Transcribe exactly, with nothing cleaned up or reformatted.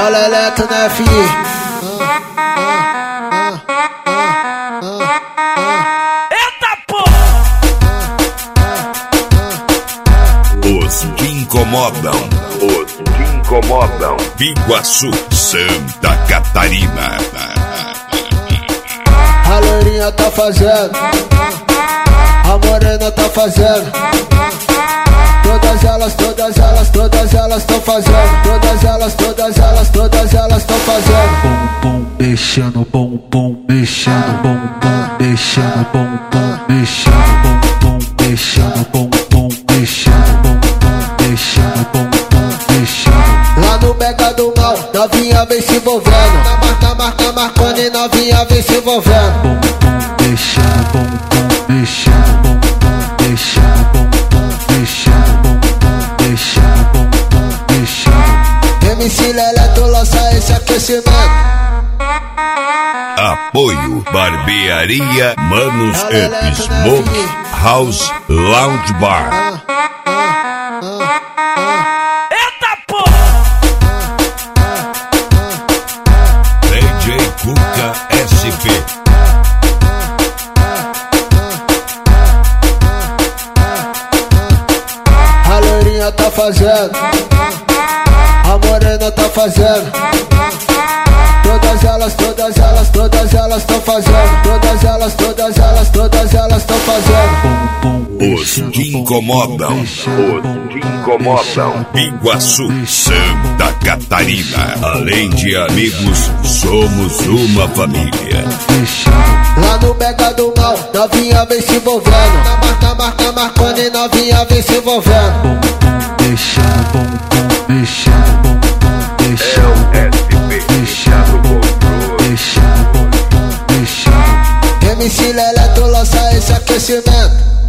A Leleco na F Eita porra! Os que incomodam, os que incomodam. Biguaçu, Santa Catarina. A loirinha tá fazendo, a morena tá fazendo. Todas elas, todas elas, todas elas tão fazendo. Todas elas, todas elas, todas elas tão fazendo. Bom, bom, mexendo, bom, bom, mexendo, bom, bom, mexendo, bom, bom, mexendo, bom, bom, mexendo, bom, bom, mexendo, bom, bom, mexendo, bom, bom, mexendo. Lá no Mega do Mal, novinha vem se envolvendo. Na marca, marca, Marconi, novinha vem se envolvendo. Bom, bom, mexendo, bom, bom, mexendo, bom, bom, mexendo, bom, bom, mexendo, bom, bom, mexendo, bom, bom, mexendo. M C Leleco lança esse aquecimento. Apoio Barbearia Manos and Smoke House Lounge Bar. Eita porra! D J Cuca S P. A loirinha tá fazendo, a morena tá fazendo. Todas elas, todas elas, todas elas tão fazendo. Todas elas, todas elas, todas elas tão fazendo. Bom, bom, Os que incomodam, os que incomodam. Biguaçu, Santa Catarina. Além de amigos, somos uma família. Lá no Mega do Mal, novinha vem se envolvendo. Na marca, marca, Marconi, novinha vem se envolvendo. bom, bom, mexendo, bom, bom, mexendo, bom, bom, mexendo, bom, bom, mexendo, bom, bom, mexendo, bom, bom, mexendo. M C Leleco lança esse aquecimento.